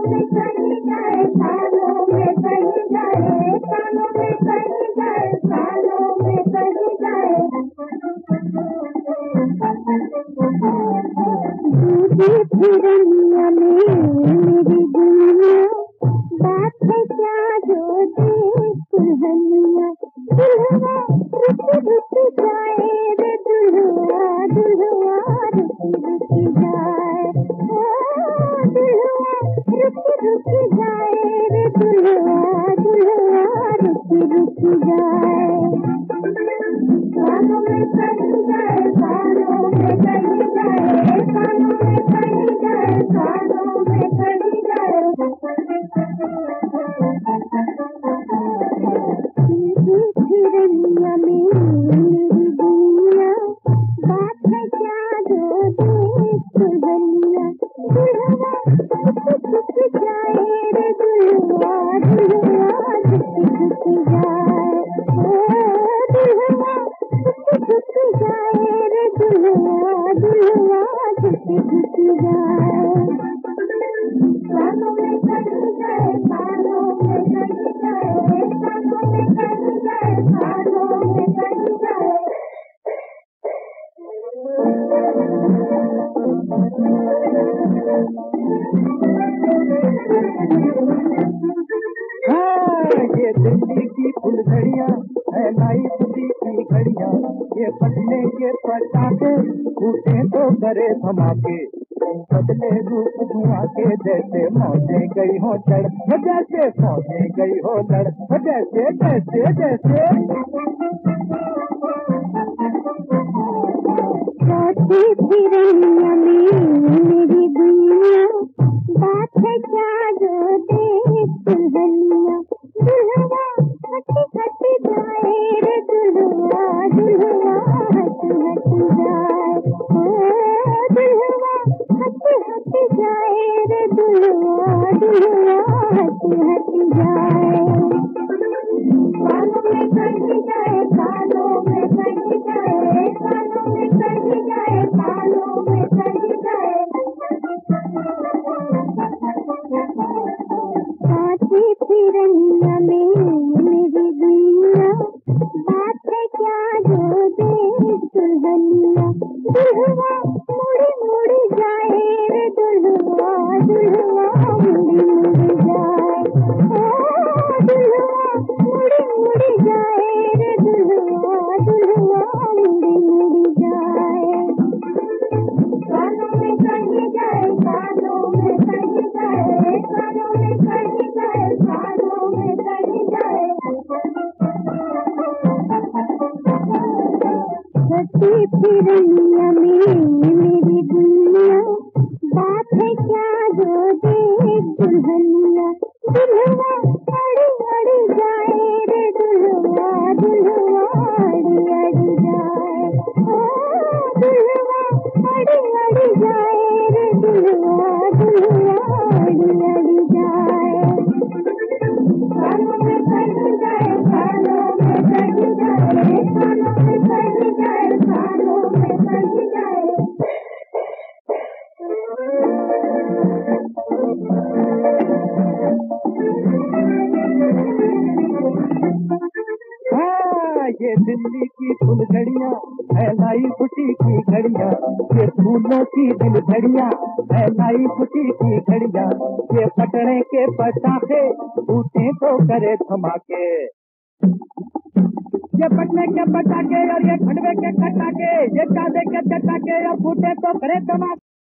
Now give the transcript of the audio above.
में कहीं जाए, सालों में कहीं जाए, सालों में कहीं जाए, सालों में कहीं जाए। दूधी फिरनिया में मेरी दुनिया, बात है क्या जो देख दुल्हनिया। दुल्हवा रुक रुक जाए रे दुल्हवा, दुल्हवा रुक रुक जाए, दुल्हवा रुक जाए रे दुल्हवा, दुल्हवा रुक जाए। सालों में कहीं जाए, सालों में कहीं जाए, सालों में कहीं जाए, सालों में कहीं जाए। फिरनिया में मेरी दुनिया, बात है क्या जो देख दुल्हनिया। दुल्हवा रुक जाए रे दुल्हवा, दुल्हवा रुक जाए, दुल्हवा रुक जाए रे दुल्हवा, दुल्हवा रुक जाए। सालों में कहीं जाए, सालों में कहीं जाए, सालों में कहीं जाए, सालों में कहीं जाए। ये दिल्ली की फुलझड़ियाँ है नाई खुशी की घड़ियाँ, ये पटने के पटाखे फूटे तो करे धमाके, बदले रूप धुआं के जैसे मौजें गई हो चढ़, जैसे मौजें गई हो लड़, जैसे जैसे जैसे। फिरनिया में मेरी दुनिया, बात है क्या जो देख दुल्हनिया। दुल्हवा हट जाए रे दुल्हवा, दुल्हवा हट जाए, दुल्हवा हट जाए रे दुल्हवा, दुल्हवा हट जाए। सालों में कहीं जाए, सालों में कहीं जाए, सालों में कहीं जाए, सालों में कहीं जाए। कांची फिरनिया में मेरी दुनिया, बात है क्या जो देख दुल्हनिया। दुल्हवा मुड़ी जाए रे दुल्हवा, दुल्हवा मुड़ी जाए, दुल्हवा मुड़ी जाए रे दुल्हवा, दुल्हवा मुड़ी जाए। सालों में कहीं जाए, सालों में कहीं जाए, सालों में कहीं जाए, सालों में कहीं जाए। फिरनिया में मेरी दुनिया, बात है क्या जो देख दुल्हनिया। दुल्हवा अड़ी जाए रे दुल्हवा, दुल्हवा अड़ी जाए, दुल्हवा अड़ी जाए रे दुल्हवा, दुल्हवा अड़ी जाए। सालों में कहीं जाए, सालों में कहीं जाए, सालों में कहीं जाए, सालों में कहीं जाए। ये दिल्ली की फुलझड़ियाँ है नाई खुशी की घड़ियाँ, ये फूलों की दिलझड़ियाँ है नाई खुशी की घड़ियाँ, ये पटने के पटाखे फूटे तो करे धमाके, ये पटने के पटाखे और ये खंडवे के खटाके, ये चांदे के चटाके और फूटे तो करे धमाके।